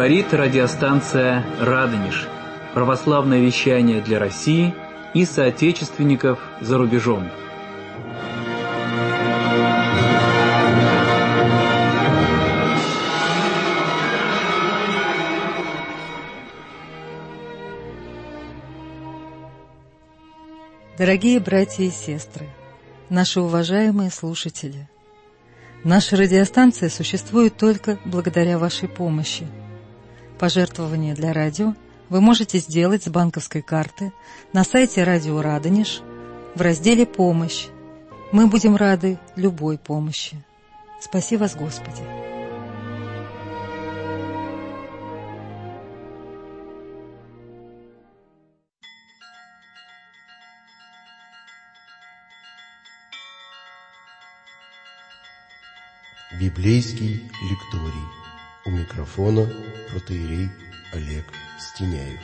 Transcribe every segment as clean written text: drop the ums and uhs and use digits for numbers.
Говорит радиостанция «Радонеж». Православное вещание для России и соотечественников за рубежом. Дорогие братья и сестры, наши уважаемые слушатели, наша радиостанция существует только благодаря вашей помощи. Пожертвования для радио вы можете сделать с банковской карты на сайте Радио Радонеж в разделе «Помощь». Мы будем рады любой помощи. Спаси вас, Господи! Библейский лекторий. У микрофона протоиерей Олег Стеняев.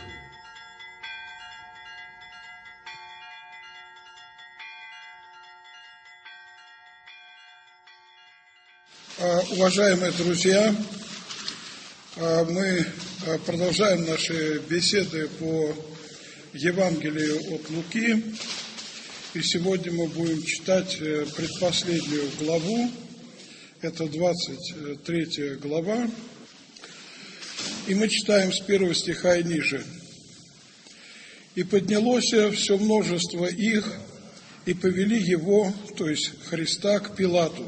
Уважаемые друзья, мы продолжаем наши беседы по Евангелию от Луки. И сегодня мы будем читать предпоследнюю главу. Это 23 глава, и мы читаем с 1 стиха и ниже. «И поднялось все множество их, и повели его, то есть Христа, к Пилату,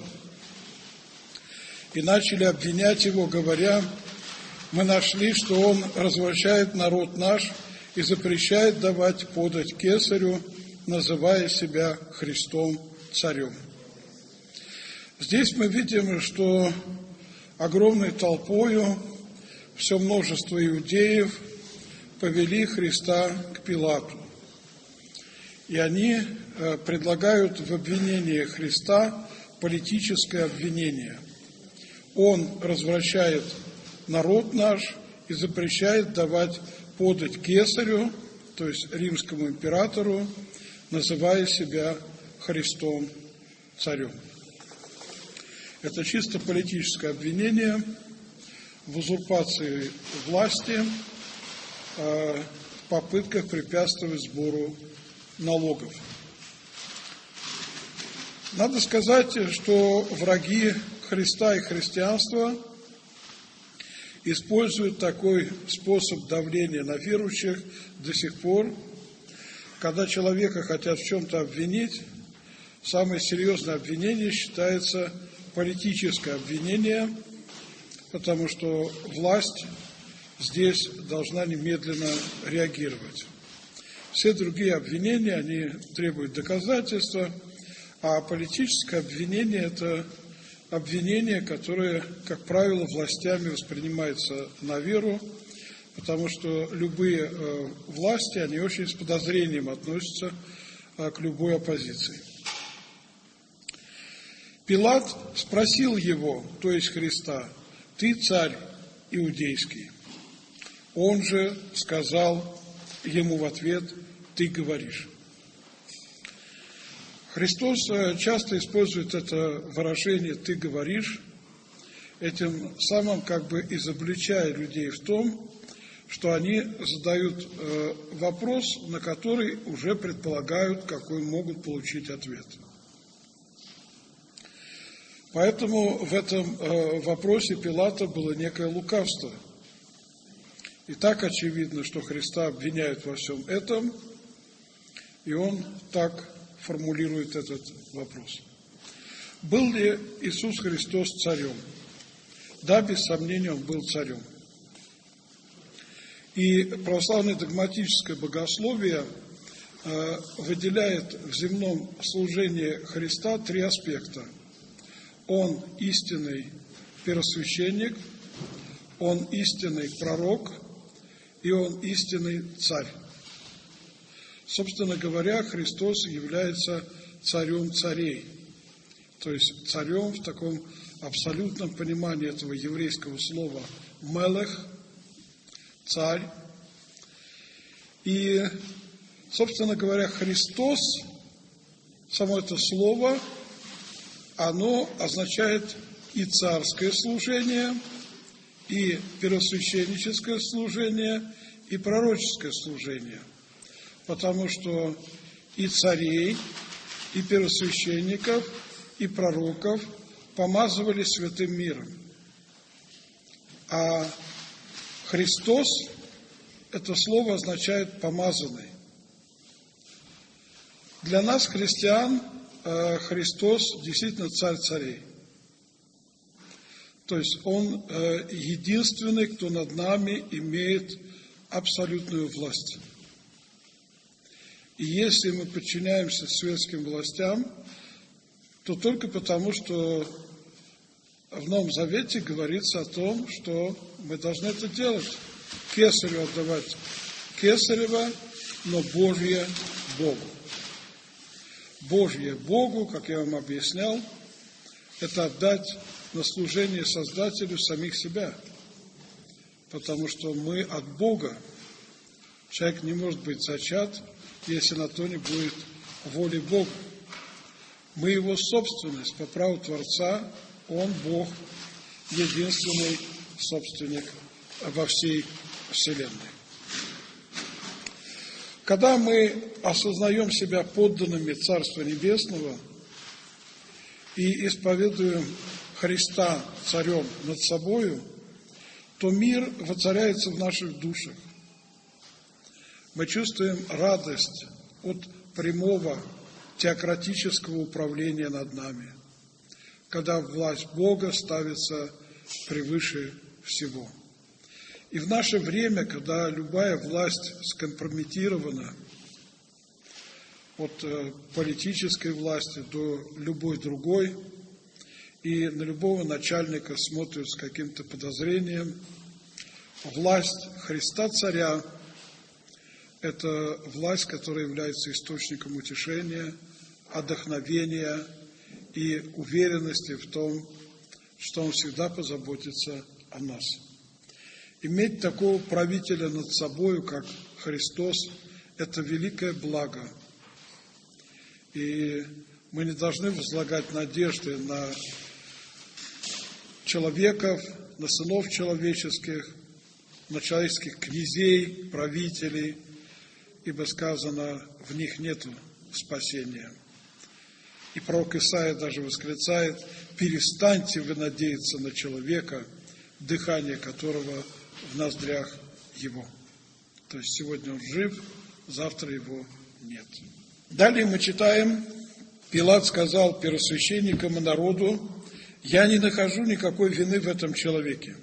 и начали обвинять его, говоря: мы нашли, что он развращает народ наш и запрещает давать подать кесарю, называя себя Христом царем». Здесь мы видим, что огромной толпою все множество иудеев повели Христа к Пилату. И они предлагают в обвинении Христа политическое обвинение. Он развращает народ наш и запрещает давать подать кесарю, то есть римскому императору, называя себя Христом царем. Это чисто политическое обвинение в узурпации власти, в попытках препятствовать сбору налогов. Надо сказать, что враги Христа и христианства используют такой способ давления на верующих до сих пор, когда человека хотят в чем-то обвинить. Самое серьезное обвинение считается политическое обвинение, потому что власть здесь должна немедленно реагировать. Все другие обвинения, они требуют доказательства, а политическое обвинение – это обвинение, которое, как правило, властями воспринимается на веру, потому что любые власти, они очень с подозрением относятся к любой оппозиции. Пилат спросил его, то есть Христа: «Ты царь иудейский?» Он же сказал ему в ответ: «Ты говоришь». Христос часто использует это выражение «ты говоришь», этим самым как бы изобличая людей в том, что они задают вопрос, на который уже предполагают, какой могут получить ответ. Поэтому в этом вопросе Пилата было некое лукавство. И так очевидно, что Христа обвиняют во всем этом, и он так формулирует этот вопрос. Был ли Иисус Христос царем? Да, без сомнения, он был царем. И православное догматическое богословие выделяет в земном служении Христа три аспекта. Он истинный первосвященник, он истинный пророк и он истинный царь. Собственно говоря, Христос является царем царей, то есть царем в таком абсолютном понимании этого еврейского слова «мелех», царь. И, собственно говоря, Христос, само это слово, оно означает и царское служение, и первосвященническое служение, и пророческое служение, потому что и царей, и первосвященников, и пророков помазывали святым миром. А Христос, это слово означает «помазанный». Для нас, христиан, Христос действительно царь царей. То есть Он единственный, кто над нами имеет абсолютную власть. И если мы подчиняемся светским властям, то только потому, что в Новом Завете говорится о том, что мы должны это делать. Кесарю отдавать кесарево, но Божье Богу. Божье Богу, как я вам объяснял, это отдать на служение Создателю самих себя. Потому что мы от Бога. Человек не может быть зачат, если на то не будет воли Бога. Мы Его собственность по праву Творца, Он Бог, единственный собственник во всей Вселенной. Когда мы осознаем себя подданными Царства Небесного и исповедуем Христа царем над собою, то мир воцаряется в наших душах. Мы чувствуем радость от прямого теократического управления над нами, когда власть Бога ставится превыше всего. И в наше время, когда любая власть скомпрометирована, от политической власти до любой другой, и на любого начальника смотрят с каким-то подозрением, власть Христа Царя – это власть, которая является источником утешения, вдохновения и уверенности в том, что Он всегда позаботится о нас. Иметь такого правителя над собою, как Христос, это великое благо. И мы не должны возлагать надежды на человеков, на сынов человеческих, на человеческих князей, правителей, ибо сказано, в них нету спасения. И пророк Исаия даже восклицает: перестаньте вы надеяться на человека, дыхание которого в ноздрях его. То есть сегодня он жив, завтра его нет. Далее мы читаем, Пилат сказал первосвященникам и народу: я не нахожу никакой вины в этом человеке.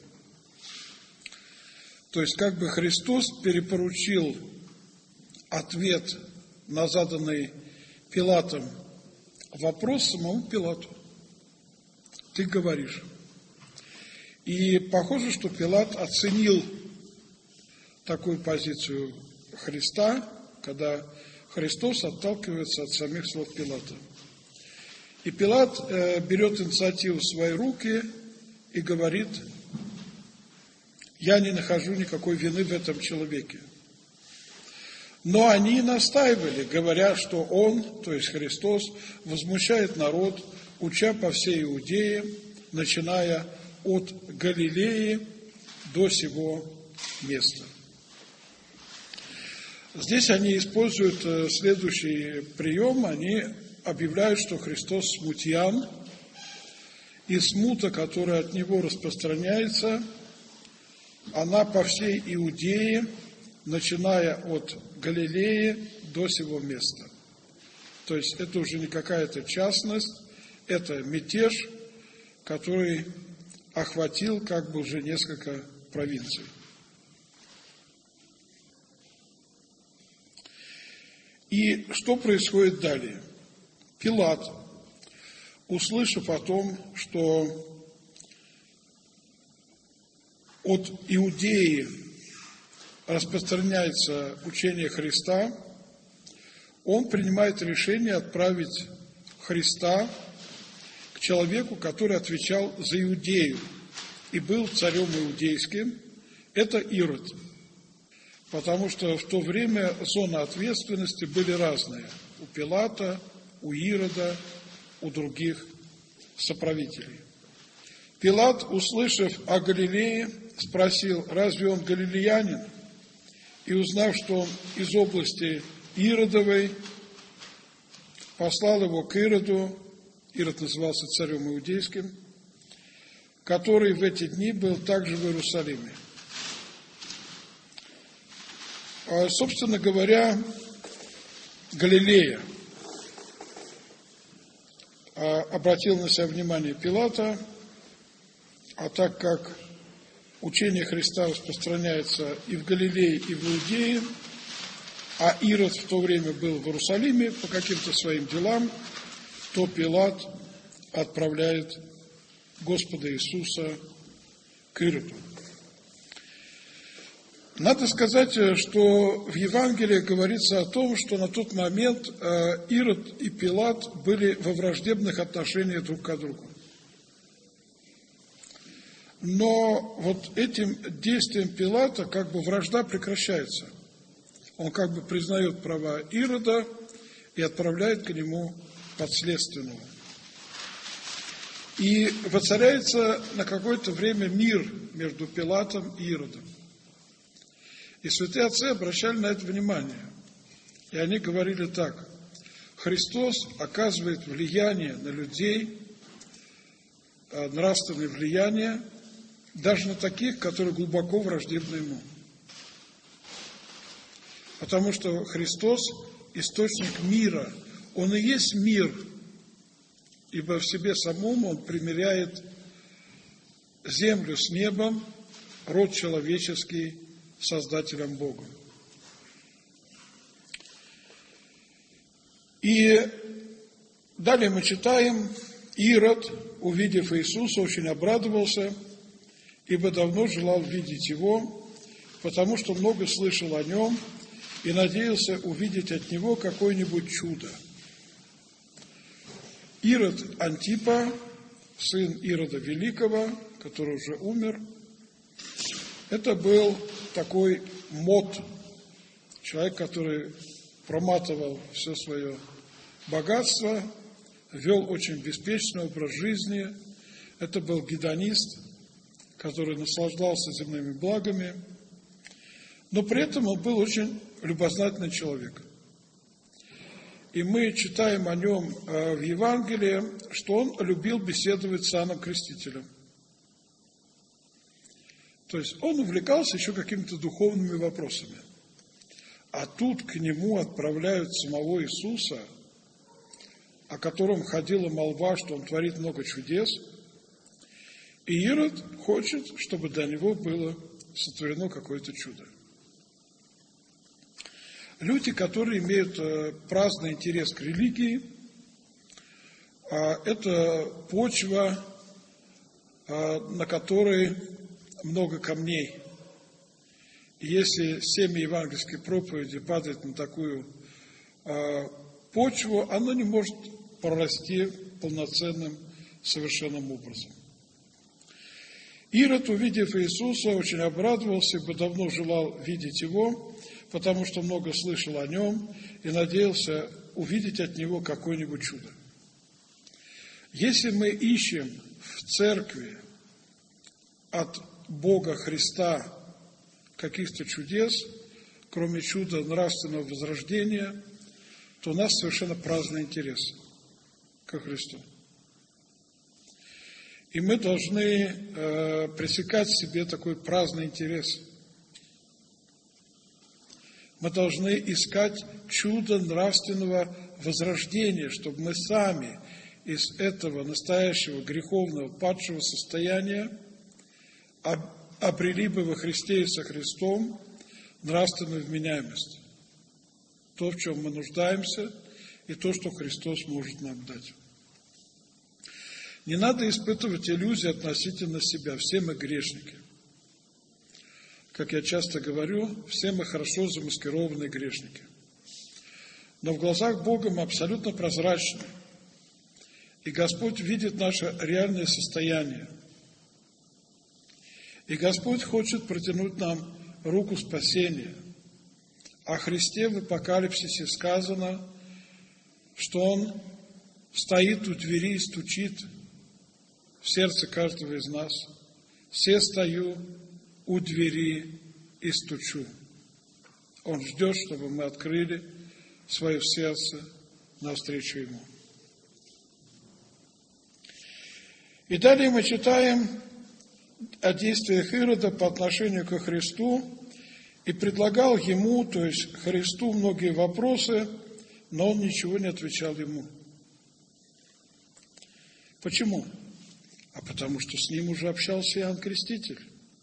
То есть как бы Христос перепоручил ответ на заданный Пилатом вопрос самому Пилату. Ты говоришь. И похоже, что Пилат оценил такую позицию Христа, когда Христос отталкивается от самих слов Пилата. И Пилат берет инициативу в свои руки и говорит: я не нахожу никакой вины в этом человеке. Но они настаивали, говоря, что Он, то есть Христос, возмущает народ, уча по всей Иудее, начиная от Галилеи до сего места. Здесь они используют следующий прием. Они объявляют, что Христос смутьян, и смута, которая от Него распространяется, она по всей Иудее, начиная от Галилеи до сего места. То есть это уже не какая-то частность, это мятеж, который охватил как бы уже несколько провинций. И что происходит далее? Пилат, услышав о том, что от Иудеи распространяется учение Христа, он принимает решение отправить Христа к человеку, который отвечал за Иудею и был царем иудейским, это Ирод. Потому что в то время зоны ответственности были разные. У Пилата, у Ирода, у других соправителей. Пилат, услышав о Галилее, спросил, разве он галилеянин? И узнав, что он из области Иродовой, послал его к Ироду, Ирод назывался царем иудейским, который в эти дни был также в Иерусалиме. Собственно говоря, Галилея обратил на себя внимание Пилата, а так как учение Христа распространяется и в Галилее, и в Иудее, а Ирод в то время был в Иерусалиме по каким-то своим делам, то Пилат отправляет Господа Иисуса к Ироду. Надо сказать, что в Евангелии говорится о том, что на тот момент Ирод и Пилат были во враждебных отношениях друг к другу. Но вот этим действием Пилата как бы вражда прекращается. Он как бы признает права Ирода и отправляет к нему подследственного. И воцаряется на какое-то время мир между Пилатом и Иродом. И святые отцы обращали на это внимание. И они говорили так: Христос оказывает влияние на людей, нравственное влияние, даже на таких, которые глубоко враждебны ему. Потому что Христос – источник мира. Он и есть мир, ибо в себе самом Он примиряет землю с небом, род человеческий с Создателем Богом. И далее мы читаем: Ирод, увидев Иисуса, очень обрадовался, ибо давно желал видеть Его, потому что много слышал о Нем и надеялся увидеть от Него какое-нибудь чудо. Ирод Антипа, сын Ирода Великого, который уже умер, это был такой мот, человек, который проматывал все свое богатство, вел очень беспечный образ жизни. Это был гедонист, который наслаждался земными благами, но при этом он был очень любознательный человек. И мы читаем о нем в Евангелии, что он любил беседовать с Иоанном Крестителем. То есть он увлекался еще какими-то духовными вопросами. А тут к нему отправляют самого Иисуса, о котором ходила молва, что он творит много чудес. И Ирод хочет, чтобы для него было сотворено какое-то чудо. Люди, которые имеют праздный интерес к религии, это почва, на которой много камней. И если семя евангельской проповеди падает на такую почву, оно не может прорасти полноценным, совершенным образом. Ирод, увидев Иисуса, очень обрадовался, ибо давно желал видеть Его, потому что много слышал о Нем и надеялся увидеть от Него какое-нибудь чудо. Если мы ищем в церкви от Бога Христа каких-то чудес, кроме чуда нравственного возрождения, то у нас совершенно праздный интерес ко Христу. И мы должны пресекать в себе такой праздный интерес. Мы должны искать чудо нравственного возрождения, чтобы мы сами из этого настоящего греховного падшего состояния обрели бы во Христе и со Христом нравственную вменяемость. То, в чем мы нуждаемся, и то, что Христос может нам дать. Не надо испытывать иллюзии относительно себя. Все мы грешники. Как я часто говорю, все мы хорошо замаскированные грешники. Но в глазах Бога мы абсолютно прозрачны. И Господь видит наше реальное состояние. И Господь хочет протянуть нам руку спасения. О Христе в Апокалипсисе сказано, что Он стоит у двери и стучит в сердце каждого из нас. «Се стою у двери и стучу». Он ждет, чтобы мы открыли свое сердце навстречу Ему. И далее мы читаем о действиях Ирода по отношению ко Христу, и предлагал Ему, то есть Христу, многие вопросы, но Он ничего не отвечал Ему. Почему? А потому что с Ним уже общался Иоанн Креститель.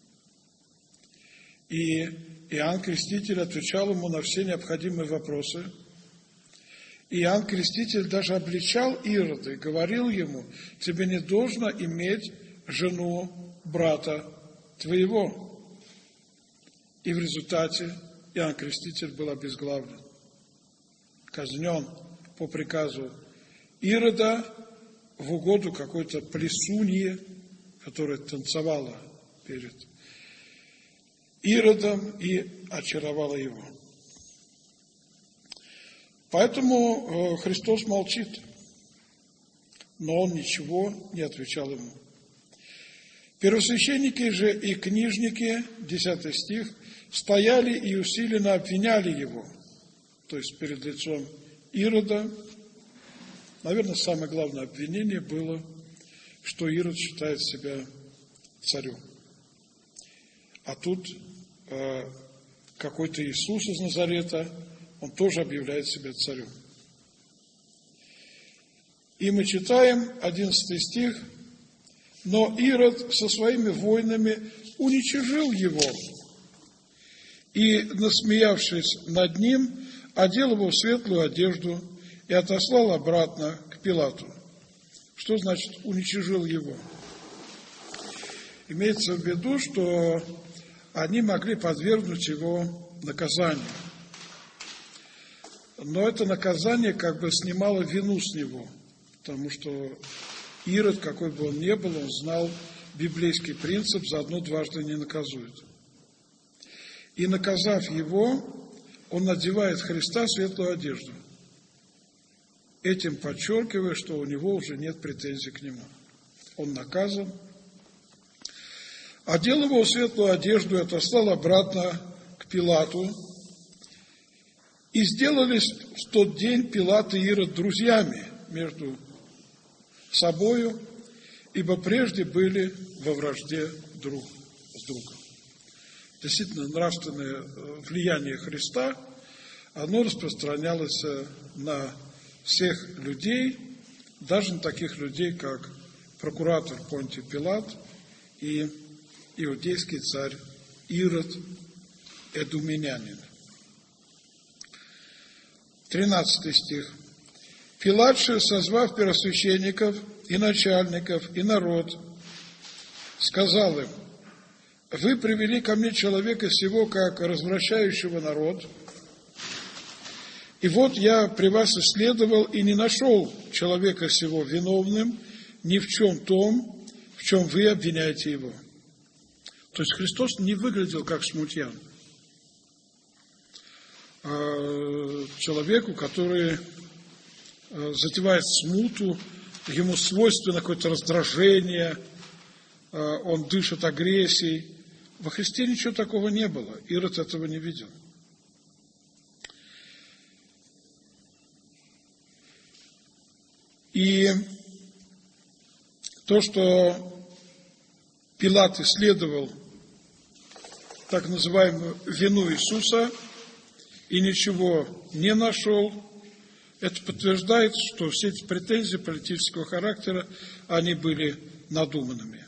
И Иоанн Креститель отвечал Ему на все необходимые вопросы. И Иоанн Креститель даже обличал Ирода и говорил ему: тебе не должно иметь жену брата твоего. И в результате Иоанн Креститель был обезглавлен, казнен по приказу Ирода в угоду какой-то плесунье, которая танцевала перед Иродом и очаровала его. Поэтому Христос молчит, но Он ничего не отвечал ему. Первосвященники же и книжники, 10 стих, стояли и усиленно обвиняли Его, то есть перед лицом Ирода. Наверное, самое главное обвинение было, что Ирод считает себя царем. А тут какой-то Иисус из Назарета, Он тоже объявляет себя царем. И мы читаем 11 стих: «Но Ирод со своими воинами уничижил его, и, насмеявшись над ним, одел его в светлую одежду и отослал обратно к Пилату». Что значит уничижил его? Имеется в виду, что они могли подвергнуть его наказанию. Но это наказание как бы снимало вину с него, потому что Ирод, какой бы он ни был, он знал библейский принцип: заодно дважды не наказует. И наказав его, он надевает Христа светлую одежду, этим подчеркивая, что у него уже нет претензий к нему. Он наказан. Одел его в светлую одежду и отослал обратно к Пилату. И сделались в тот день Пилат и Ирод друзьями между собою, ибо прежде были во вражде друг с другом. Действительно, нравственное влияние Христа, оно распространялось на всех людей, даже на таких людей, как прокуратор Понтий Пилат и иудейский царь Ирод Эдумянин. 13 стих. «Пилат же, созвав первосвященников и начальников и народ, сказал им: вы привели ко мне человека сего, как развращающего народ, и вот я при вас исследовал и не нашел человека сего виновным ни в чем том, в чем вы обвиняете его». То есть Христос не выглядел как смутьян. Человеку, который затевает смуту, ему свойственно какое-то раздражение, он дышит агрессией. Во Христе ничего такого не было. Ирод этого не видел. И то, что Пилат исследовал так называемую вину Иисуса и ничего не нашел, это подтверждает, что все эти претензии политического характера, они были надуманными.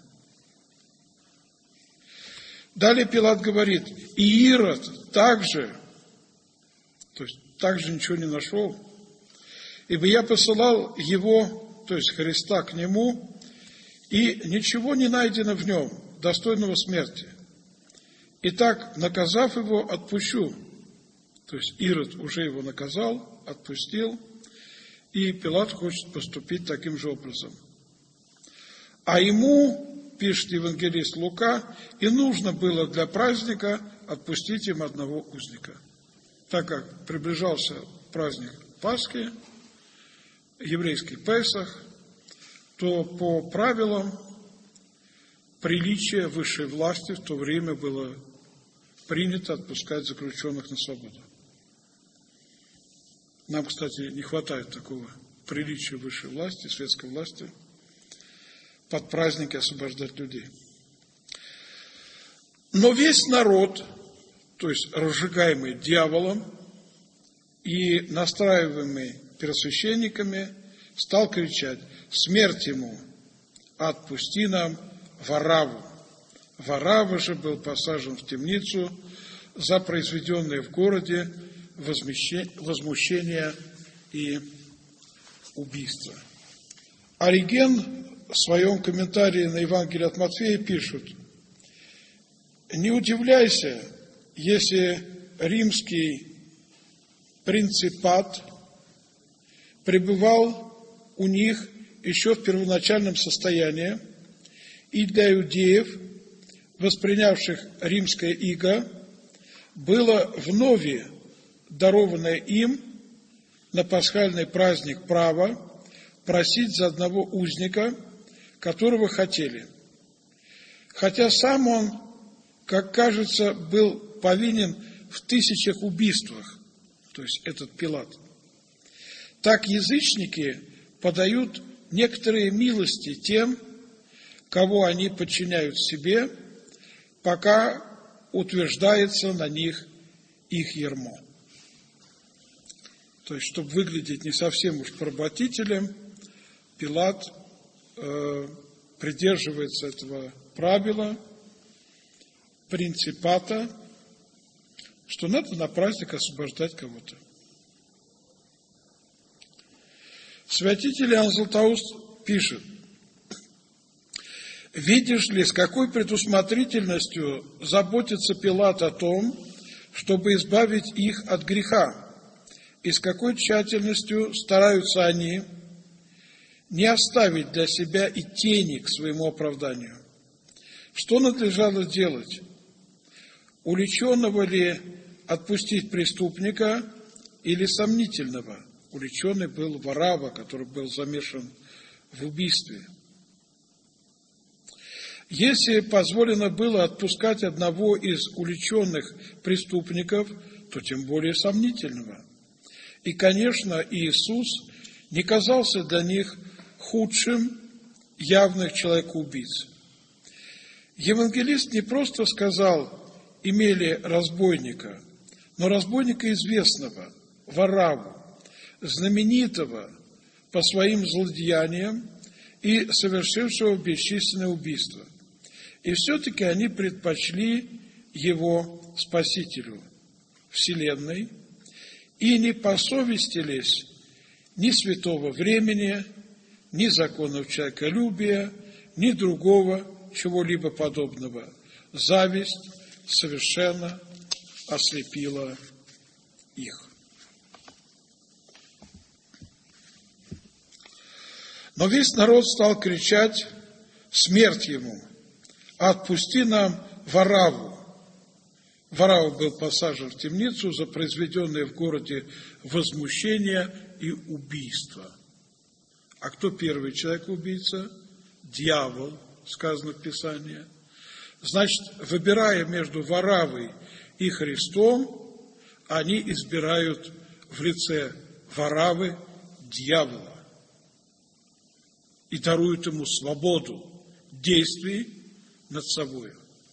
Далее Пилат говорит: и Ирод также, то есть также ничего не нашел, ибо я посылал его, то есть Христа, к нему, и ничего не найдено в нем, достойного смерти. Итак, наказав его, отпущу. То есть Ирод уже его наказал, отпустил, и Пилат хочет поступить таким же образом. А ему, пишет евангелист Лука, и нужно было для праздника отпустить им одного узника. Так как приближался праздник Пасхи, еврейский Песах, то по правилам приличие высшей власти в то время было принято отпускать заключенных на свободу. Нам, кстати, не хватает такого приличия высшей власти, светской власти, под праздники освобождать людей. Но весь народ, то есть разжигаемый дьяволом и настраиваемый первосвященниками, стал кричать: «Смерть ему! Отпусти нам Варавву!» Варавва же был посажен в темницу за произведенные в городе возмущение и убийство. Ориген в своем комментарии на Евангелие от Матфея пишет: «Не удивляйся, если римский принципат пребывал у них еще в первоначальном состоянии, и для иудеев, воспринявших римское иго, было вновь дарованное им на пасхальный праздник право просить за одного узника, которого хотели. Хотя сам он, как кажется, был повинен в 1000 убийствах, то есть этот Пилат. Так язычники подают некоторые милости тем, кого они подчиняют себе, пока утверждается на них их ярмо». То есть, чтобы выглядеть не совсем уж поработителем, Пилат придерживается этого правила, принципата, что надо на праздник освобождать кого-то. Святитель Иоанн Златоуст пишет: «Видишь ли, с какой предусмотрительностью заботится Пилат о том, чтобы избавить их от греха, и с какой тщательностью стараются они не оставить для себя и тени к своему оправданию. Что надлежало делать? Уличенного ли отпустить преступника или сомнительного?» Уличенный был Варавва, который был замешан в убийстве. Если позволено было отпускать одного из уличенных преступников, то тем более сомнительного. И, конечно, Иисус не казался для них худшим явных человекоубийц. Евангелист не просто сказал: «имели разбойника», но разбойника известного, Варавву, знаменитого по своим злодеяниям и совершившего бесчисленное убийство. И все-таки они предпочли его Спасителю вселенной и не посовестились ни святого времени, ни законов человеколюбия, ни другого чего-либо подобного. Зависть совершенно ослепила их. Но весь народ стал кричать: «Смерть ему! Отпусти нам Варавву!» Варавва был посажен в темницу за произведенные в городе возмущение и убийство. А кто первый человек-убийца? Дьявол, сказано в Писании. Значит, выбирая между Вараввой и Христом, они избирают в лице Вараввы дьявола и даруют ему свободу действий над собой.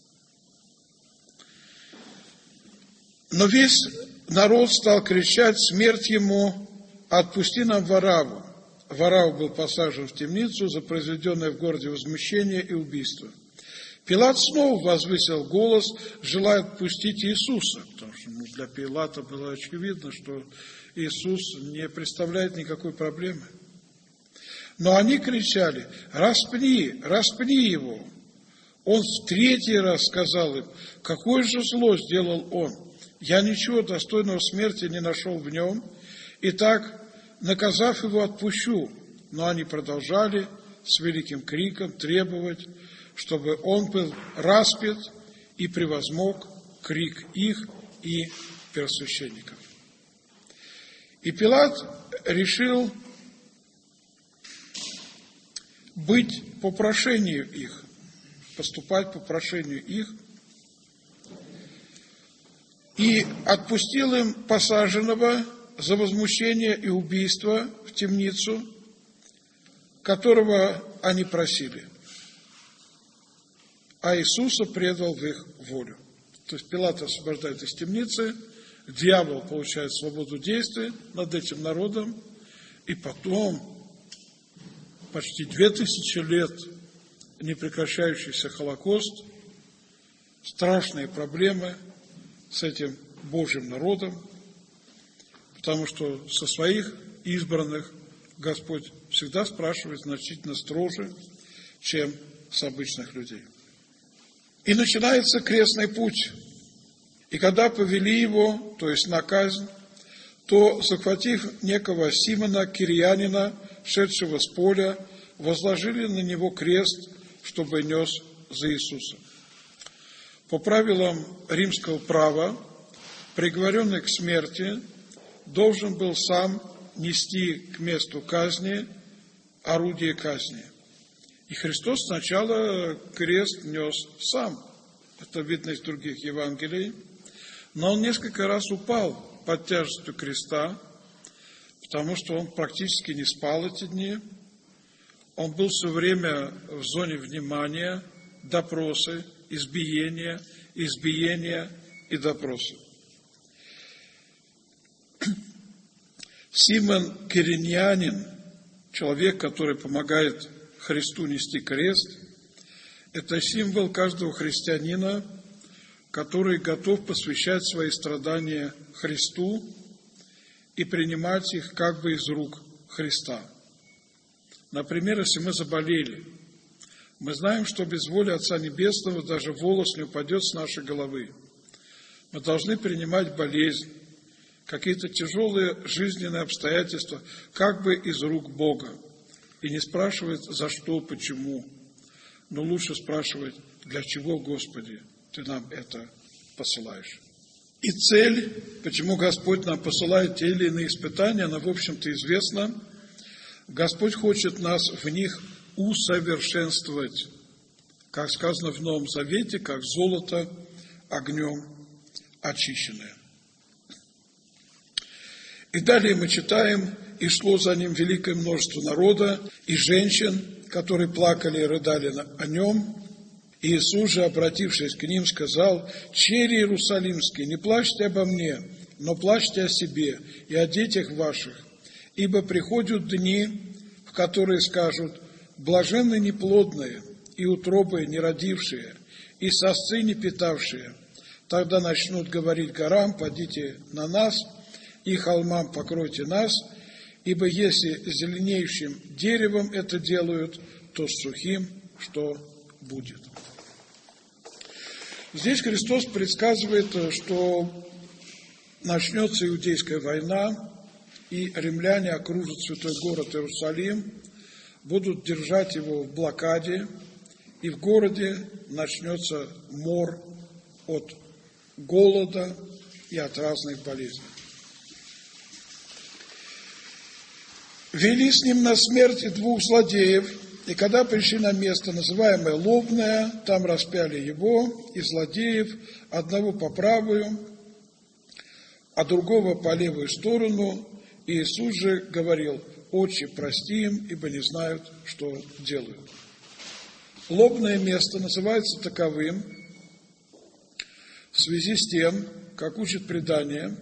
Но весь народ стал кричать: «Смерть ему! Отпусти нам Варавву!» Варавва был посажен в темницу за произведенное в городе возмущение и убийство. Пилат снова возвысил голос, желая отпустить Иисуса, потому что для Пилата было очевидно, что Иисус не представляет никакой проблемы. Но они кричали: «Распни, распни его!» Он в 3-й раз сказал им: «Какое же зло сделал он? Я ничего достойного смерти не нашел в нем. Итак, наказав его, отпущу». Но они продолжали с великим криком требовать, чтобы он был распят, и превозмог крик их и первосвященников. И Пилат решил быть по прошению их, поступать по прошению их, и отпустил им посаженного за возмущение и убийство в темницу, которого они просили. А Иисуса предал в их волю. То есть Пилат освобождает из темницы, дьявол получает свободу действий над этим народом, и потом почти 2000 лет непрекращающийся Холокост, страшные проблемы с этим Божьим народом, потому что со своих избранных Господь всегда спрашивает значительно строже, чем с обычных людей. И начинается крестный путь. И когда повели его, то есть на казнь, то, захватив некого Симона Кирьянина, шедшего с поля, возложили на него крест, чтобы нес за Иисусом. По правилам римского права, приговоренный к смерти должен был сам нести к месту казни орудие казни. И Христос сначала крест нес сам. Это видно из других Евангелий. Но он несколько раз упал под тяжестью креста, потому что он практически не спал эти дни. Он был все время в зоне внимания, допросы, избиения и допросы. Симон Кириньянин, человек, который помогает Христу нести крест, это символ каждого христианина, который готов посвящать свои страдания Христу и принимать их как бы из рук Христа. Например, если мы заболели, мы знаем, что без воли Отца Небесного даже волос не упадет с нашей головы. Мы должны принимать болезнь, какие-то тяжелые жизненные обстоятельства, как бы из рук Бога. И не спрашивать, за что, почему, но лучше спрашивать, для чего, Господи, Ты нам это посылаешь. И цель, почему Господь нам посылает те или иные испытания, она, в общем-то, известна. Господь хочет нас в них усовершенствовать, как сказано в Новом Завете, как золото огнем очищенное. И далее мы читаем, и шло за ним великое множество народа и женщин, которые плакали и рыдали о нем. И Иисус же, обратившись к ним, сказал: «Чери иерусалимские, не плачьте обо мне, но плачьте о себе и о детях ваших, ибо приходят дни, в которые скажут: блаженны неплодные и утробы не родившие, и сосцы не питавшие. Тогда начнут говорить горам: падите на нас, и холмам: покройте нас, ибо если зеленеющим деревом это делают, то с сухим что будет?» Здесь Христос предсказывает, что начнется иудейская война, и римляне окружат святой город Иерусалим, будут держать его в блокаде, и в городе начнется мор от голода и от разных болезней. Вели с ним на смерть двух злодеев, и когда пришли на место, называемое Лобное, там распяли его и злодеев, одного по правую, а другого по левую сторону. И Иисус же говорил: «Отче, прости им, ибо не знают, что делают». Лобное место называется таковым в связи с тем, как учит предание,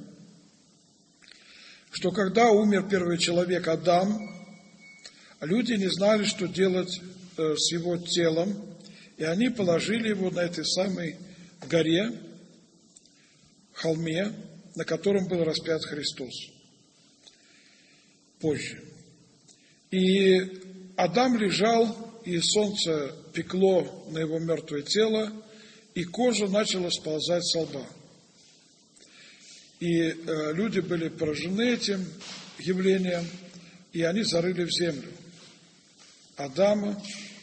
что когда умер первый человек Адам, люди не знали, что делать с его телом, и они положили его на этой самой горе, холме, на котором был распят Христос позже. И Адам лежал, и солнце пекло на его мертвое тело, и кожа начала сползать со лба. И люди были поражены этим явлением, и они зарыли в землю Адама.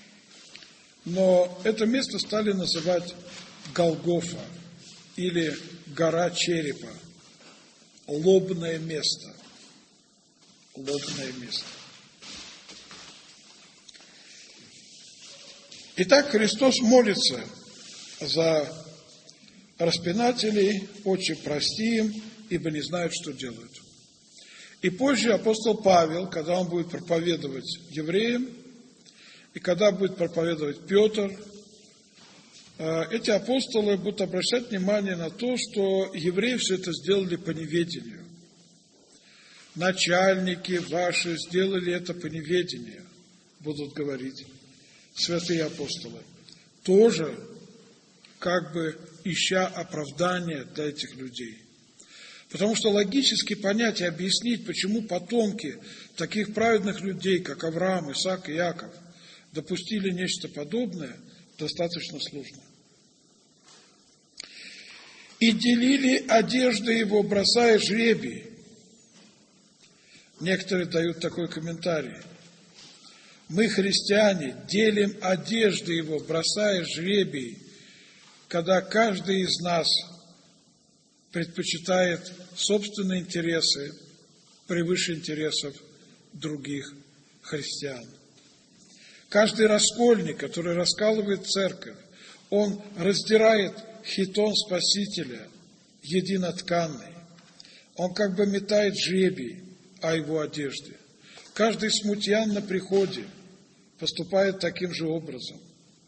Но это место стали называть Голгофа или гора черепа, лобное место. Лобное место. Итак, Христос молится за распинателей: «Отче, прости им, ибо не знают, что делают». И позже апостол Павел, когда он будет проповедовать евреям, и когда будет проповедовать Петр, эти апостолы будут обращать внимание на то, что евреи все это сделали по неведению. Начальники ваши сделали это по неведению, будут говорить святые апостолы. Тоже как бы ища оправдания для этих людей. Потому что логически понять и объяснить, почему потомки таких праведных людей, как Авраам, Исаак и Иаков, допустили нечто подобное, достаточно сложно. «И делили одежды его, бросая жребий». Некоторые дают такой комментарий. Мы, христиане, делим одежды его, бросая жребий, когда каждый из нас предпочитает собственные интересы превыше интересов других христиан. Каждый раскольник, который раскалывает церковь, он раздирает хитон Спасителя, единотканный. Он как бы метает жребий о его одежде. Каждый смутьян на приходе поступает таким же образом.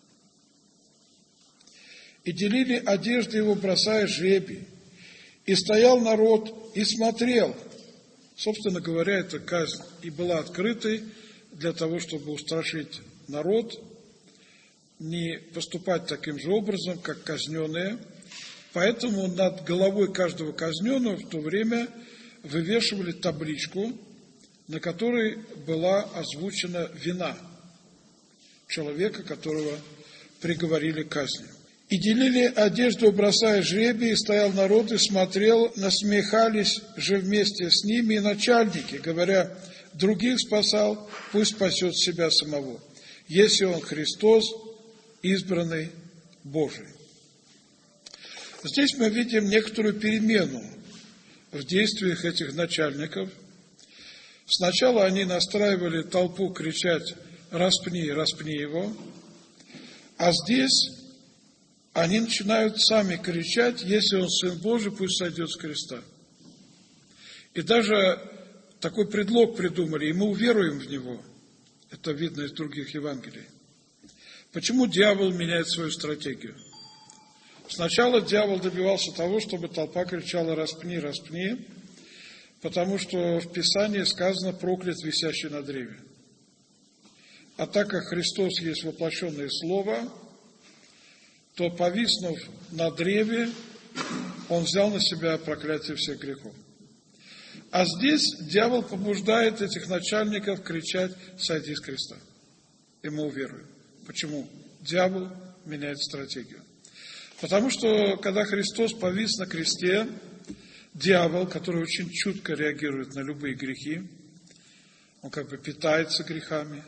И делили одежды его, бросая жребий. И стоял народ и смотрел. Собственно говоря, эта казнь и была открытой для того, чтобы устрашить народ, не поступать таким же образом, как казненные. Поэтому над головой каждого казненного в то время вывешивали табличку, на которой была озвучена вина человека, которого приговорили к казни. И делили одежду, бросая жребий, и стоял народ и смотрел, насмехались же вместе с ними и начальники, говоря: других спасал, пусть спасет себя самого, если он Христос, избранный Божий. Здесь мы видим некоторую перемену в действиях этих начальников. Сначала они настраивали толпу кричать: распни, распни его, а здесь они начинают сами кричать: если он Сын Божий, пусть сойдет с креста. И даже такой предлог придумали: и мы уверуем в него. Это видно из других Евангелий. Почему дьявол меняет свою стратегию? Сначала дьявол добивался того, чтобы толпа кричала: распни, распни, потому что в Писании сказано: проклят висящий на древе. А так как Христос есть воплощенное Слово, то, повиснув на древе, он взял на себя проклятие всех грехов. А здесь дьявол побуждает этих начальников кричать: сойди с креста. И мы уверуем. Почему? Дьявол меняет стратегию. Потому что, когда Христос повис на кресте, дьявол, который очень чутко реагирует на любые грехи, он как бы питается грехами,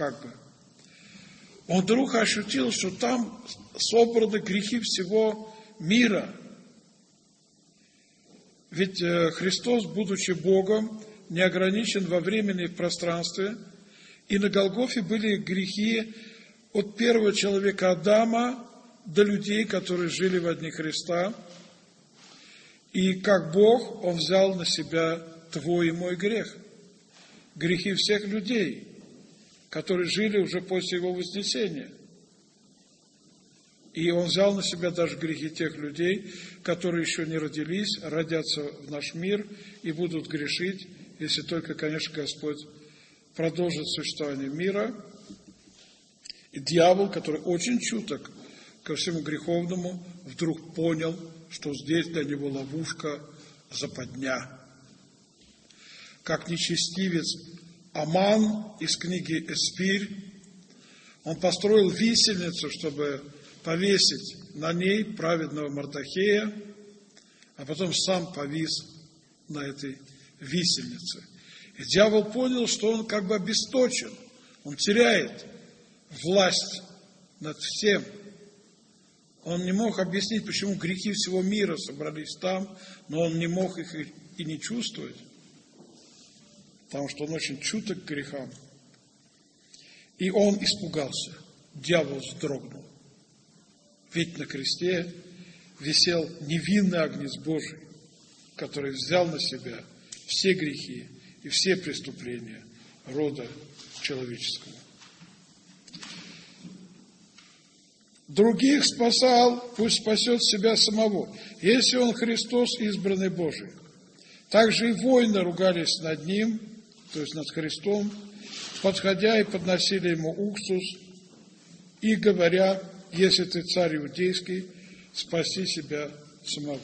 он вдруг ощутил, что там собраны грехи всего мира. Ведь Христос, будучи Богом, не ограничен во времени и в пространстве, и на Голгофе были грехи от первого человека Адама до людей, которые жили во дни Христа. И как Бог, Он взял на себя твой и мой грех. Грехи всех людей, которые жили уже после Его вознесения. И Он взял на себя даже грехи тех людей, которые еще не родились, родятся в наш мир и будут грешить, если только, конечно, Господь продолжит существование мира. И дьявол, который очень чуток ко всему греховному, вдруг понял, что здесь для него ловушка, западня. Как нечестивец Аман из книги «Эсфирь», он построил висельницу, чтобы повесить на ней праведного Мардохея, а потом сам повис на этой висельнице. И дьявол понял, что он как бы обесточен, он теряет власть над всем. Он не мог объяснить, почему грехи всего мира собрались там, но он не мог их и не чувствовать, потому что он очень чуток к грехам. И он испугался. дьявол вздрогнул. Ведь на кресте висел невинный Агнец Божий, который взял на себя все грехи и все преступления рода человеческого. Других спасал, пусть спасет себя самого, если он Христос, избранный Божий. Также и воины ругались над ним, то есть над Христом, подходя и подносили ему уксус, и говоря: если ты царь иудейский, спаси себя самого.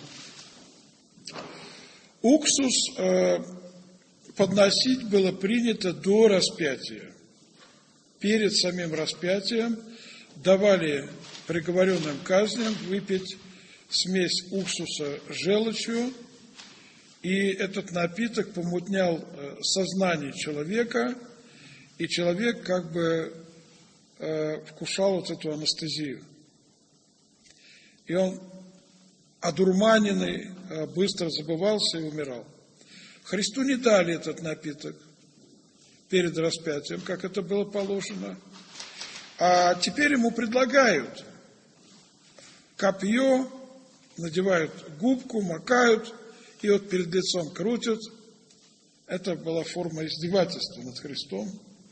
Уксус подносить было принято до распятия. Перед самим распятием давали приговоренным к казням выпить смесь уксуса с желчью, и этот напиток помутнял сознание человека, и человек как бы вкушал вот эту анестезию. И он, одурманенный, быстро забывался и умирал. Христу не дали этот напиток перед распятием, как это было положено, а теперь ему предлагают копье, надевают губку, макают, и вот перед лицом крутят. Это была форма издевательства над Христом.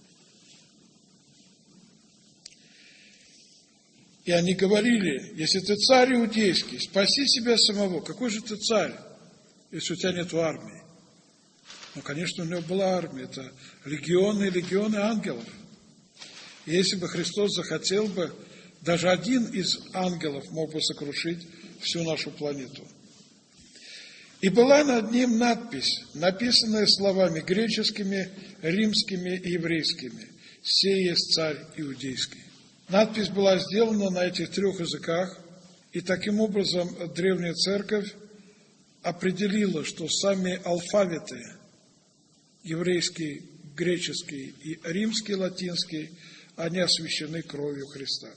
И они говорили: если ты царь иудейский, спаси себя самого. Какой же ты царь, если у тебя нет армии? Ну, конечно, у него была армия. Это легионы и легионы ангелов. И если бы Христос захотел бы, даже один из ангелов мог бы сокрушить всю нашу планету. И была над ним надпись, написанная словами греческими, римскими и еврейскими: «Сей есть царь иудейский». Надпись была сделана на этих трех языках, и таким образом древняя церковь определила, что сами алфавиты, еврейский, греческий и римский, латинский, они освящены кровью Христа.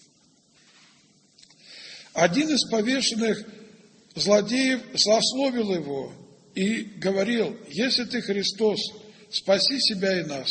Один из повешенных злодеев злословил его и говорил: если ты Христос, спаси себя и нас.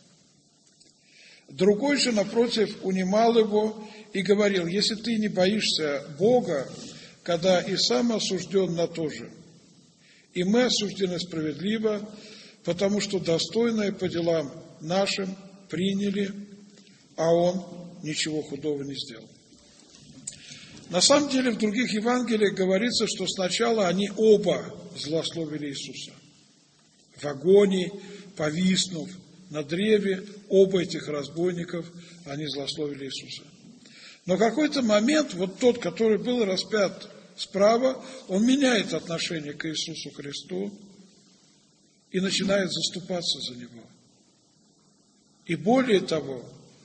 Другой же, напротив, унимал его и говорил: если ты не боишься Бога, когда и сам осужден на то же, и мы осуждены справедливо, потому что достойное по делам нашим приняли, а он ничего худого не сделал. На самом деле в других Евангелиях говорится, что сначала они оба злословили Иисуса. В агонии, повиснув на древе, оба этих разбойников, они злословили Иисуса. Но в какой-то момент вот тот, который был распят справа, он меняет отношение к Иисусу Христу и начинает заступаться за Него. И более того,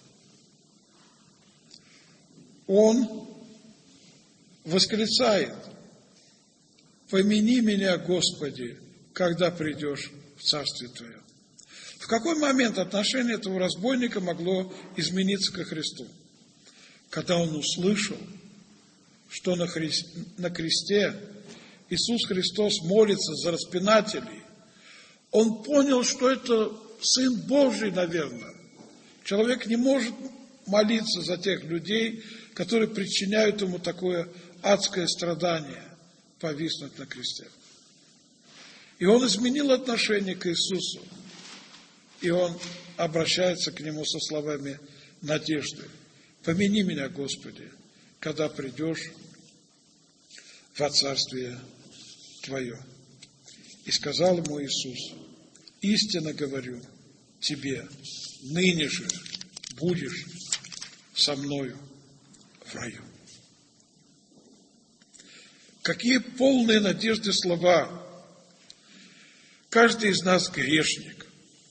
он восклицает: «Помяни меня, Господи, когда придешь в Царствие Твое». В какой момент отношение этого разбойника могло измениться ко Христу? Когда он услышал, что на кресте Иисус Христос молится за распинателей, он понял, что это Сын Божий, наверное. Человек не может молиться за тех людей, которые причиняют ему такое адское страдание, повиснуть на кресте. И он изменил отношение к Иисусу. И он обращается к Нему со словами надежды: «Помяни меня, Господи, когда придешь во Царствие Твое». И сказал ему Иисус: «Истинно говорю тебе, ныне же будешь со мною в раю». Какие полные надежды слова! Каждый из нас грешник.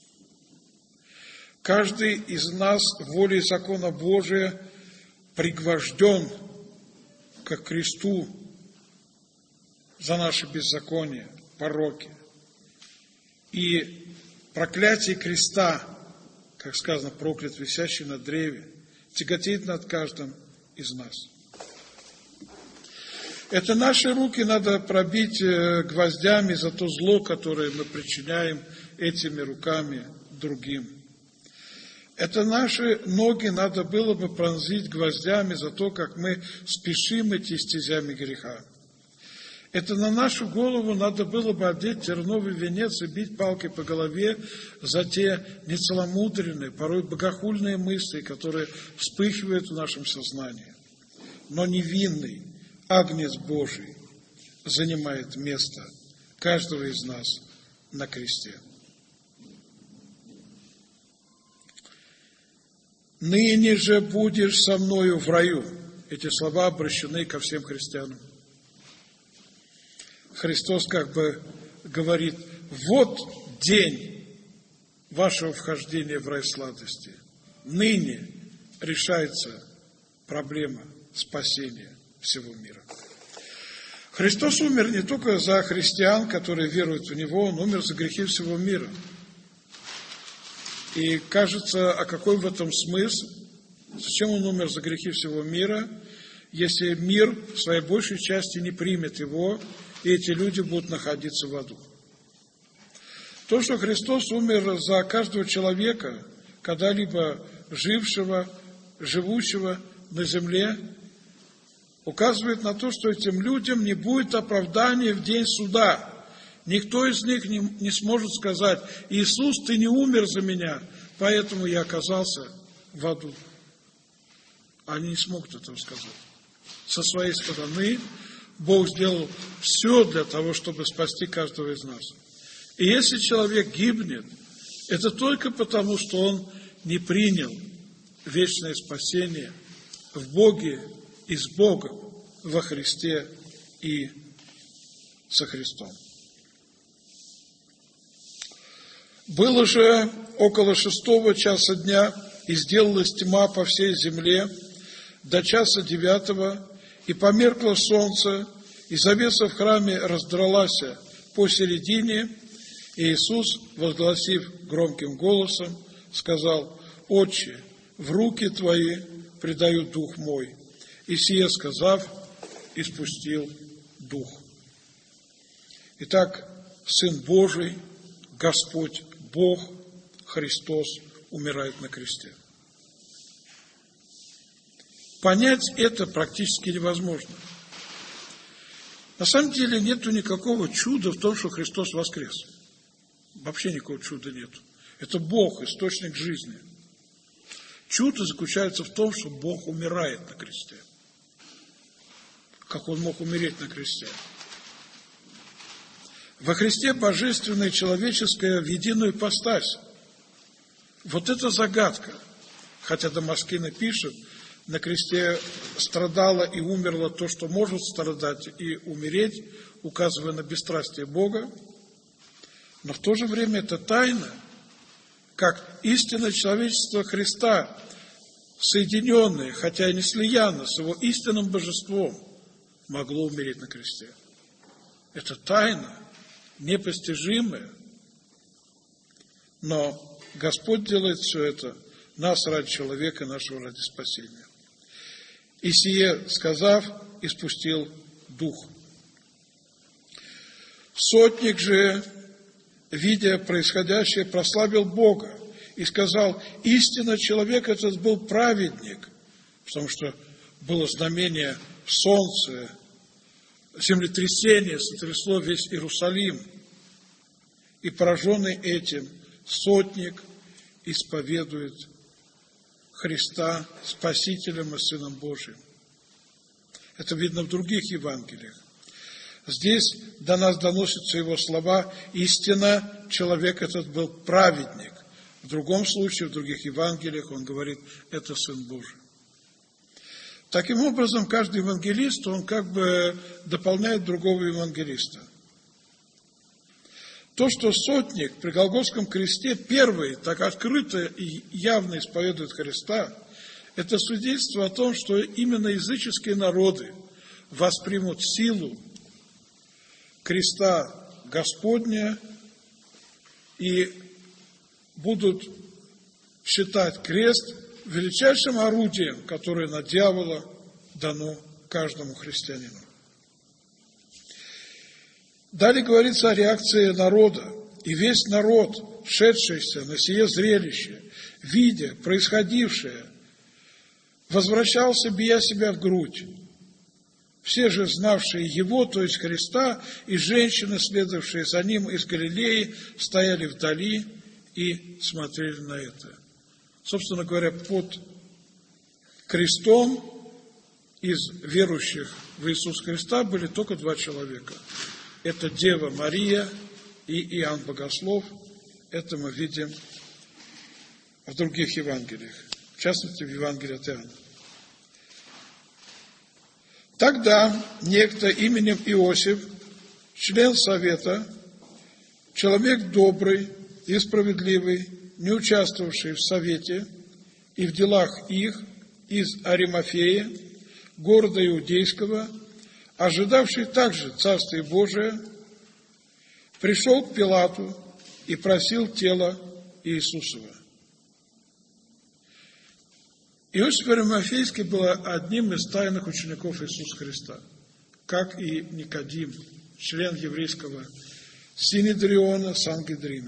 Каждый из нас волей закона Божия пригвожден к кресту за наши беззакония, пороки. И проклятие креста, как сказано, проклят висящий на древе, тяготеет над каждым из нас. Это наши руки надо пробить гвоздями за то зло, которое мы причиняем этими руками другим. Это наши ноги надо было бы пронзить гвоздями за то, как мы спешим идти стезями греха. Это на нашу голову надо было бы одеть терновый венец и бить палкой по голове за те нецеломудренные, порой богохульные мысли, которые вспыхивают в нашем сознании. Но невинный Агнец Божий занимает место каждого из нас на кресте. «Ныне же будешь со мною в раю». Эти слова обращены ко всем христианам. Христос как бы говорит: вот день вашего вхождения в рай сладости. Ныне решается проблема спасения всего мира. Христос умер не только за христиан, которые веруют в Него, Он умер за грехи всего мира. И кажется, а какой в этом смысл? Зачем Он умер за грехи всего мира, если мир в своей большей части не примет Его, и эти люди будут находиться в аду? То, что Христос умер за каждого человека, когда-либо жившего, живущего на земле, указывает на то, что этим людям не будет оправдания в день суда. Никто из них не сможет сказать: Иисус, ты не умер за меня, поэтому я оказался в аду. Они не смогут этого сказать. Со своей стороны Бог сделал все для того, чтобы спасти каждого из нас. И если человек гибнет, это только потому, что он не принял вечное спасение в Боге и с Богом, во Христе и со Христом. Было же около 6 часа дня, и сделалась тьма по всей земле до часа 9, и померкло солнце, и завеса в храме раздралась посередине, и Иисус, возгласив громким голосом, сказал: «Отче, в руки Твои предаю дух мой». И сие сказав, испустил дух. Итак, Сын Божий, Господь Бог, Христос умирает на кресте. Понять это практически невозможно. На самом деле нету никакого чуда в том, что Христос воскрес. Вообще никакого чуда нету. Это Бог, источник жизни. Чудо заключается в том, что Бог умирает на кресте. Как Он мог умереть на кресте? Во Христе божественное и человеческое в единую ипостась. Вот это загадка. Хотя Дамаскины пишет, на кресте страдало и умерло то, что может страдать и умереть, указывая на бесстрастие Бога. Но в то же время это тайна, как истинное человечество Христа, соединенное, хотя и не слиянно, с Его истинным божеством, могло умереть на кресте. Это тайна, непостижимая. Но Господь делает все это нас ради человека, нашего ради спасения. И сие, сказав, испустил дух. Сотник же, видя происходящее, прославил Бога и сказал: истинно человек этот был праведник, потому что было знамение в солнце, землетрясение сотрясло весь Иерусалим. И пораженный этим, сотник исповедует Христа Спасителем и Сыном Божиим. Это видно в других Евангелиях. Здесь до нас доносятся его слова: истинно человек этот был праведник. В другом случае, в других Евангелиях он говорит: это Сын Божий. Таким образом, каждый евангелист, он как бы дополняет другого евангелиста. То, что сотник при Голгофском кресте первый так открыто и явно исповедует Христа, это свидетельство о том, что именно языческие народы воспримут силу креста Господня и будут считать крест величайшим орудием, которое на дьявола дано каждому христианину. Далее говорится о реакции народа. И весь народ, шедшийся на сие зрелище, видя происходившее, возвращался, бия себя в грудь. Все же, знавшие его, то есть Христа, и женщины, следовавшие за ним из Галилеи, стояли вдали и смотрели на это. Собственно говоря, под крестом из верующих в Иисуса Христа были только два человека. Это Дева Мария и Иоанн Богослов. Это мы видим в других Евангелиях, в частности, в Евангелии от Иоанна. Тогда некто именем Иосиф, член совета, человек добрый и справедливый, не участвовавший в совете и в делах их, из Аримафеи, города Иудейского, ожидавший также Царствия Божия, пришел к Пилату и просил тело Иисусова. Иосиф Аримафейский был одним из тайных учеников Иисуса Христа, как и Никодим, член еврейского Синедриона, Сангедрина.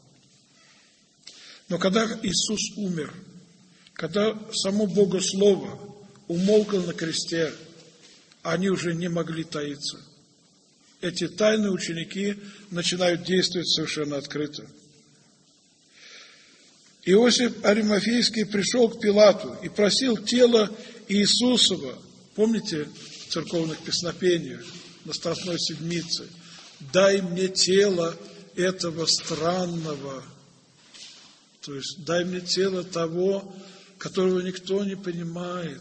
Но когда Иисус умер, когда само Богослово умолкло на кресте, они уже не могли таиться. Эти тайные ученики начинают действовать совершенно открыто. Иосиф Аримафейский пришел к Пилату и просил тело Иисусова. Помните в церковных песнопениях на Страстной Седмице? «Дай мне тело этого странного». То есть, дай мне тело того, которого никто не понимает.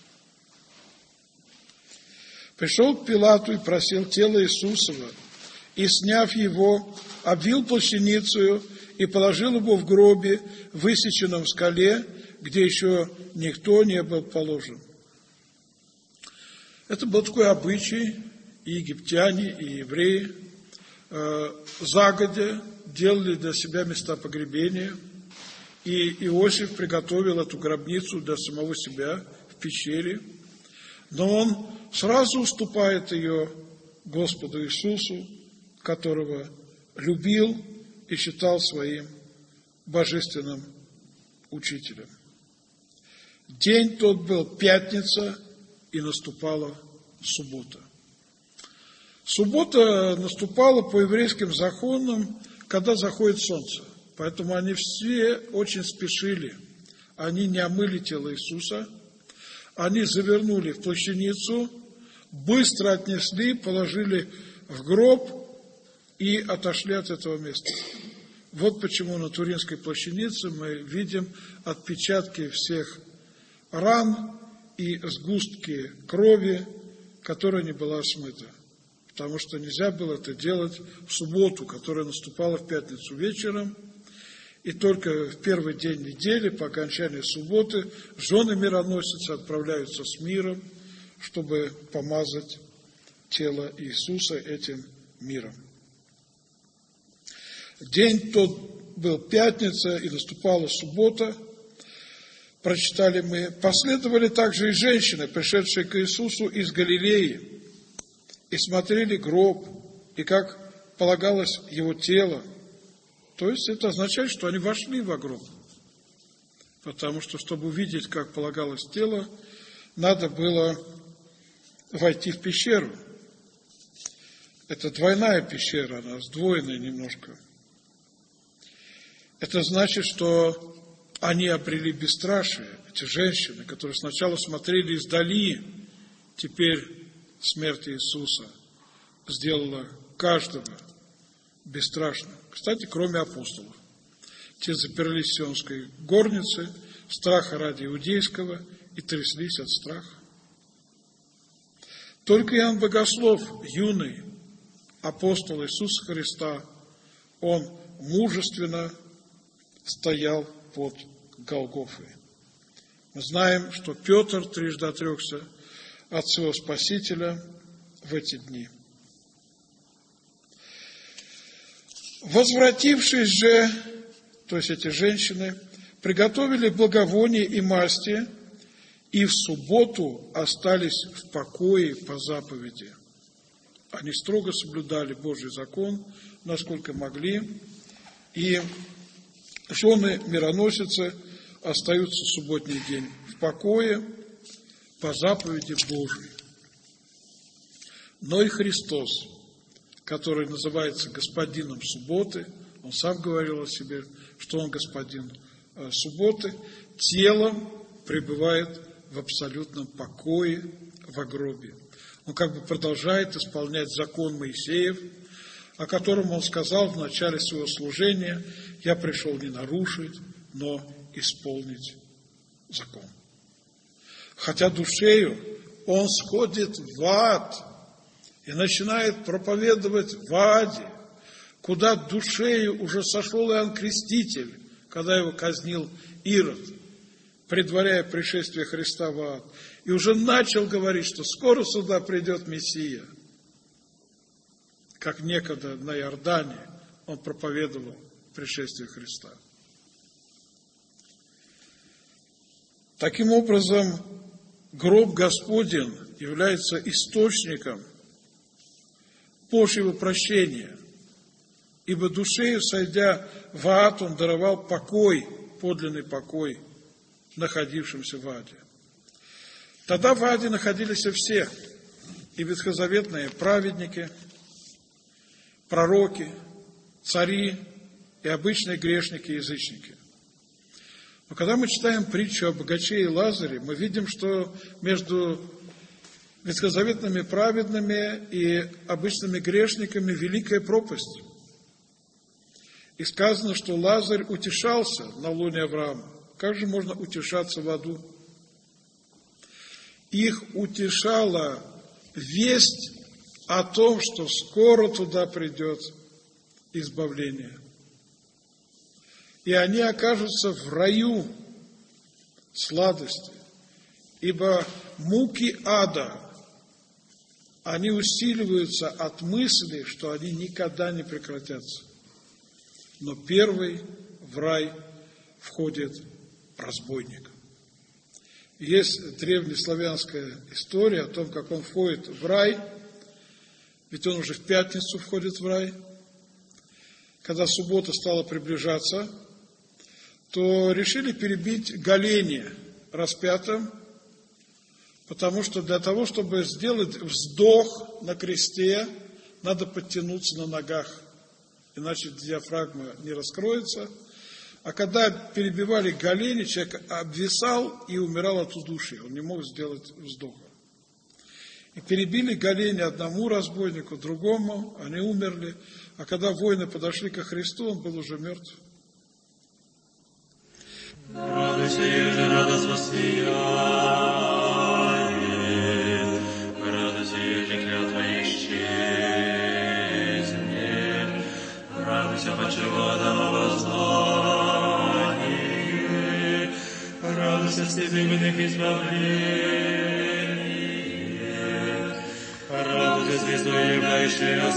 Пришел к Пилату и просил тело Иисусова, и, сняв его, обвил плащаницею и положил его в гробе, высеченном в скале, где еще никто не был положен. Это был такой обычай, и египтяне, и евреи загодя делали для себя места погребения, и Иосиф приготовил эту гробницу для самого себя в пещере, но он сразу уступает ее Господу Иисусу, которого любил и считал своим божественным учителем. День тот был пятница, и наступала суббота. Суббота наступала по еврейским законам, когда заходит солнце. Поэтому они все очень спешили. Они не омыли тело Иисуса, они завернули в плащаницу, быстро отнесли, положили в гроб и отошли от этого места. Вот почему на Туринской плащанице мы видим отпечатки всех ран и сгустки крови, которая не была смыта. Потому что нельзя было это делать в субботу, которая наступала в пятницу вечером. И только в первый день недели, по окончании субботы, жены мироносицы отправляются с миром, чтобы помазать тело Иисуса этим миром. День тот был пятница, и наступала суббота. Прочитали мы. Последовали также и женщины, пришедшие к Иисусу из Галилеи, и смотрели гроб, и как полагалось его тело. То есть это означает, что они вошли во гроб. Потому что, чтобы увидеть, как полагалось тело, надо было войти в пещеру. Это двойная пещера, она сдвоенная немножко. Это значит, что они обрели бесстрашие, эти женщины, которые сначала смотрели издали, теперь смерть Иисуса сделала каждого бесстрашным. Кстати, кроме апостолов. Те заперлись в Сионской горнице, страха ради иудейского, и тряслись от страха. Только Иоанн Богослов, юный апостол Иисуса Христа, он мужественно стоял под Голгофой. Мы знаем, что Петр трижды отрекся от своего Спасителя в эти дни. Возвратившись же, то есть эти женщины, приготовили благовония и масти, и в субботу остались в покое по заповеди. Они строго соблюдали Божий закон, насколько могли, и жены мироносицы остаются в субботний день в покое по заповеди Божией. Но и Христос, который называется Господином субботы, Он сам говорил о себе, что Он Господин субботы, телом пребывает в абсолютном покое в гробе. Он как бы продолжает исполнять закон Моисеев, о котором Он сказал в начале своего служения: «Я пришел не нарушить, но исполнить закон». Хотя душею Он сходит в ад и начинает проповедовать в аде, куда душею уже сошел Иоанн Креститель, когда его казнил Ирод, предваряя пришествие Христа в ад, и уже начал говорить, что скоро сюда придет Мессия, как некогда на Иордане он проповедовал пришествие Христа. Таким образом, гроб Господень является источником Божьего прощения, ибо душею, сойдя в ад, Он даровал покой, подлинный покой находившимся в аде. Тогда в аде находились все, и ветхозаветные праведники, пророки, цари и обычные грешники и язычники. Но когда мы читаем притчу о богаче и Лазаре, мы видим, что между ветхозаветными праведными и обычными грешниками великая пропасть. И сказано, что Лазарь утешался на лоне Авраама. Как же можно утешаться в аду? Их утешала весть о том, что скоро туда придет избавление. И они окажутся в раю сладости, ибо муки ада, они усиливаются от мысли, что они никогда не прекратятся. Но первый в рай входит разбойник. Есть древнеславянская история о том, как он входит в рай, ведь он уже в пятницу входит в рай. Когда суббота стала приближаться, то решили перебить голение распятым, потому что для того, чтобы сделать вздох на кресте, надо подтянуться на ногах, иначе диафрагма не раскроется. А когда перебивали голени, человек обвисал и умирал от удушья, он не мог сделать вздоха. И перебили голени одному разбойнику, другому, они умерли. А когда воины подошли ко Христу, он был уже мертв. Радуйся, еже радость воссияет, радуйся, еже клятва исчезнет, радуйся, почива дано воззвание, радуйся, степенных избавления, радуйся, звезду, являющая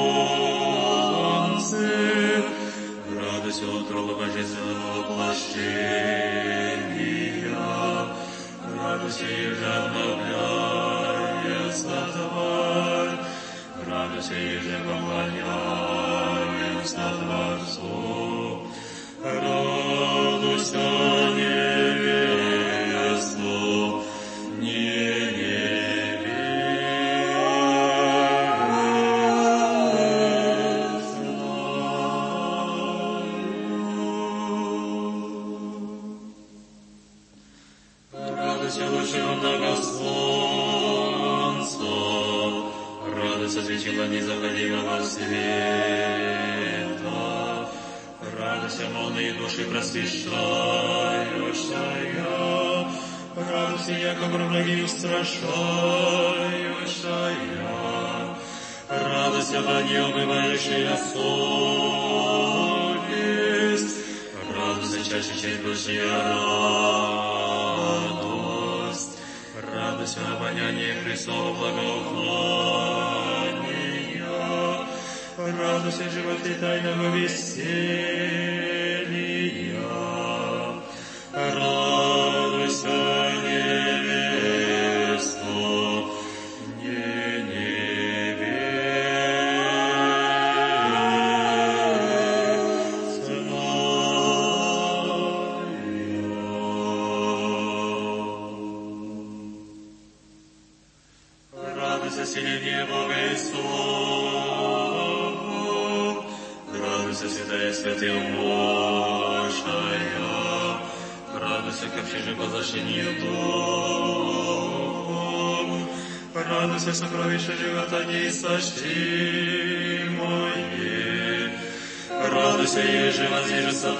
солнце, радуйся, утроба божественного воплощения, радуйся, еже обновляется тварь, радуйся, еже поклоняется Творцу, радуйся, невесту, не заходимого света, радуйся, молнии души просвещающая, радуйся, яко враги устрашающая, радуйся, брони убывающая совесть, радуйся, чаще честь души радость, радуйся, обоняние Христова благоухания, радуйся, животе тайного веселья, радуйся, невесту, невестная. Радуйся, святая, святым Божия, радуйся, ковчеже по зашению дом, радуйся, сокровище живота неистощимое, радуйся, еже воздвижется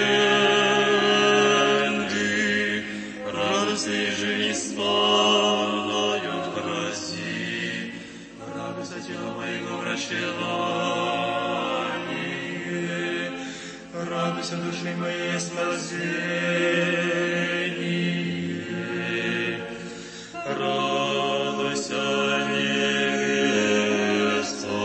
победы, радуйся, еже не спадают краси, радуйся, тело моего врачевание, радуйся, души моей спасение, радуйся, невесто,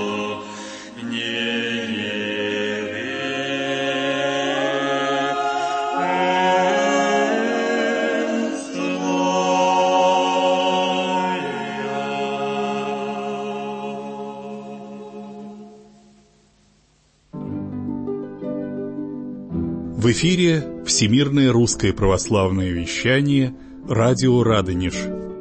В эфире Всемирное русское православное вещание «Радио Радонеж».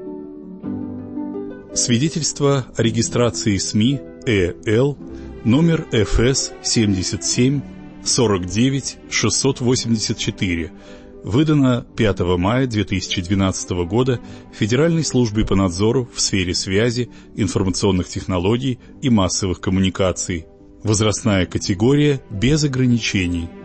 Свидетельство о регистрации СМИ ЭЛ номер ФС 77 49 684, выдано 5 мая 2012 года Федеральной службой по надзору в сфере связи, информационных технологий и массовых коммуникаций. Возрастная категория без ограничений.